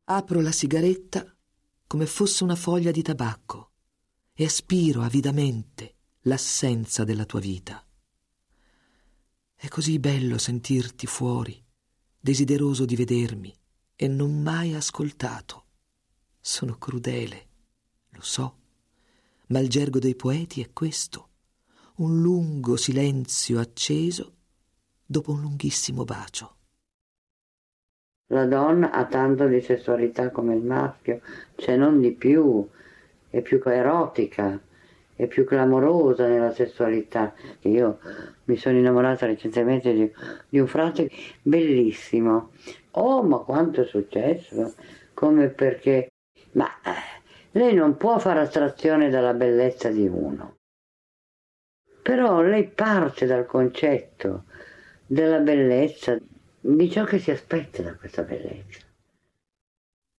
Apro la sigaretta come fosse una foglia di tabacco e aspiro avidamente l'assenza della tua vita. È così bello sentirti fuori, desideroso di vedermi e non mai ascoltato. Sono crudele, lo so, ma il gergo dei poeti è questo: un lungo silenzio acceso dopo un lunghissimo bacio. La donna ha tanto di sessualità come il maschio, cioè non di più, è più erotica, è più clamorosa nella sessualità. Io mi sono innamorata recentemente di un frate bellissimo. Oh, ma quanto è successo! Come perché? Ma lei non può fare astrazione dalla bellezza di uno. Però lei parte dal concetto della bellezza, di ciò che si aspetta da questa bellezza.